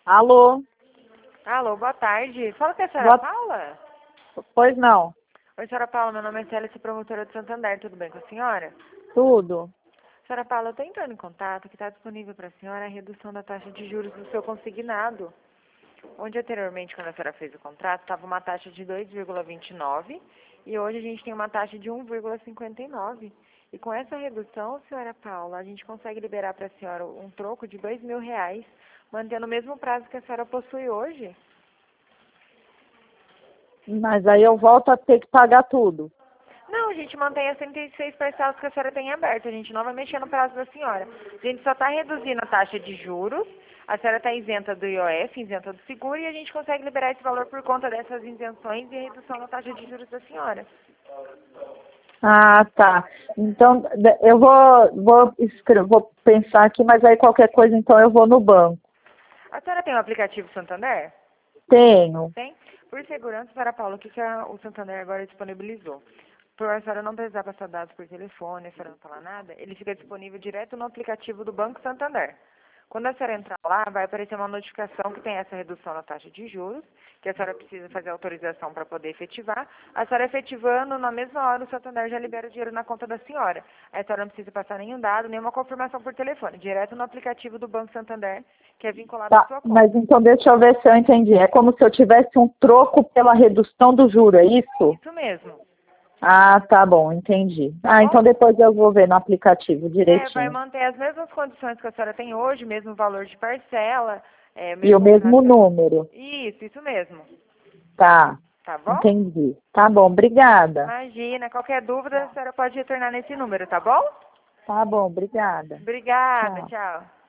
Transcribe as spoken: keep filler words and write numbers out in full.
Alô? Alô, boa tarde. Fala com a senhora Boa... Paula? Pois não. Oi, senhora Paula, meu nome é Célia, sou promotora de Santander, tudo bem com a senhora? Tudo. Senhora Paula, eu estou entrando em contato que está disponível para a senhora a redução da taxa de juros do seu consignado. Onde anteriormente, quando a senhora fez o contrato, estava uma taxa de dois vírgula vinte e nove e hoje a gente tem uma taxa de um vírgula cinquenta e nove. E com essa redução, senhora Paula, a gente consegue liberar para a senhora um troco de dois mil reais, mantendo o mesmo prazo que a senhora possui hoje. Mas aí eu volto a ter que pagar tudo. Não, a gente mantém as trinta e seis parcelas que a senhora tem aberto. A gente não vai mexer no prazo da senhora. A gente só está reduzindo a taxa de juros. A senhora está isenta do I O F, isenta do seguro, e a gente consegue liberar esse valor por conta dessas isenções e redução da taxa de juros da senhora. Ah, tá. Então, de- eu vou, vou, escre- vou pensar aqui, mas aí qualquer coisa, então eu vou no banco. A senhora tem o aplicativo Santander? Tenho. Tem? Por segurança, senhora Paula, o que, que a- o Santander agora disponibilizou? Por a senhora não precisar passar dados por telefone, a senhora não falar nada, ele fica disponível direto no aplicativo do Banco Santander. Quando a senhora entrar lá, vai aparecer uma notificação que tem essa redução na taxa de juros, que a senhora precisa fazer autorização para poder efetivar. A senhora efetivando, na mesma hora, o Santander já libera o dinheiro na conta da senhora. A senhora não precisa passar nenhum dado, nenhuma confirmação por telefone, direto no aplicativo do Banco Santander, que é vinculado à Tá, sua conta. mas então deixa eu ver se eu entendi. É como se eu tivesse um troco pela redução do juro, é isso? Isso mesmo, Ah, tá bom, entendi. tá Ah, bom? então depois eu vou ver no aplicativo É, vai direitinho. manter as mesmas condições que a senhora tem hoje, mesmo valor de parcela, é, E o mesmo mesmo prazo. número. Isso, isso mesmo. Tá, Tá bom? entendi. Tá bom, obrigada. Imagina, qualquer dúvida a senhora pode retornar nesse número, tá bom? Tá bom, obrigada. Obrigada, Tchau. tchau.